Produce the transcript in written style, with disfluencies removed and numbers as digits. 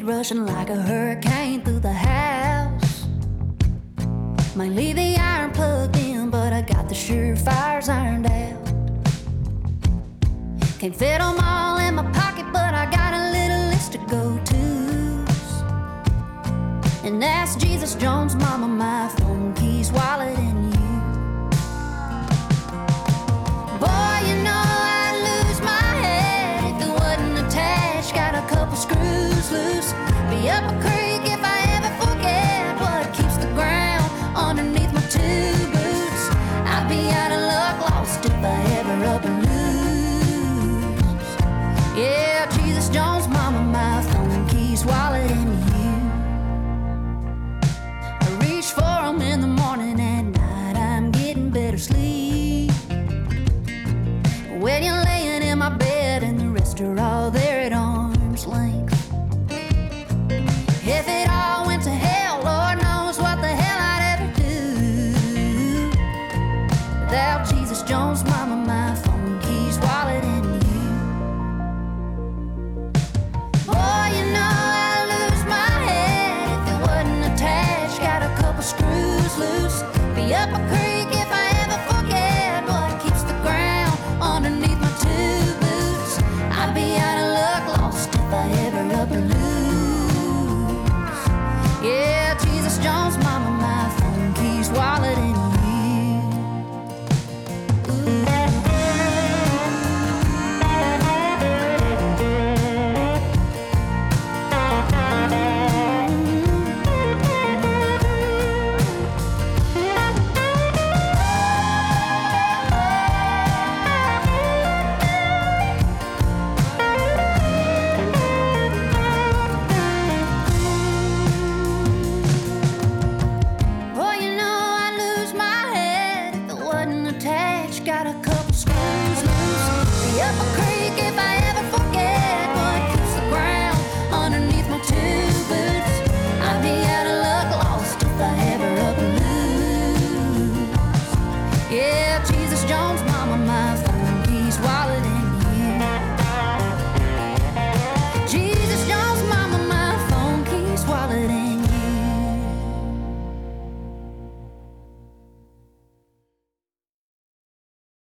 rushing like a hurricane through the house. Might leave the iron plugged in, but I got the surefires ironed out. Can't fit them all in my pocket, but I got a little list of go-tos. And that's Jesus, Jones, Mama, my phone, keys, wallet, and you. Boy, you know I'd lose my head if it wasn't attached. Got a couple screws loose. Be up a creek if I ever forget what keeps the ground underneath my two boots. I'd be out of luck, lost if I ever up and lose. Yeah, Jesus, Jones, Mama, my phone, keys, wallet, and you. I reach for 'em in the morning, at night I'm getting better sleep. When you're laying in my bed and the rest are all there at arm's length. If it all went to hell, Lord knows what the hell I'd ever do without Jesus, Jones, Mama, my phone, keys, wallet, and you. Boy, you know I'd lose my head if it wasn't attached. Got a couple screws loose. Be up a creek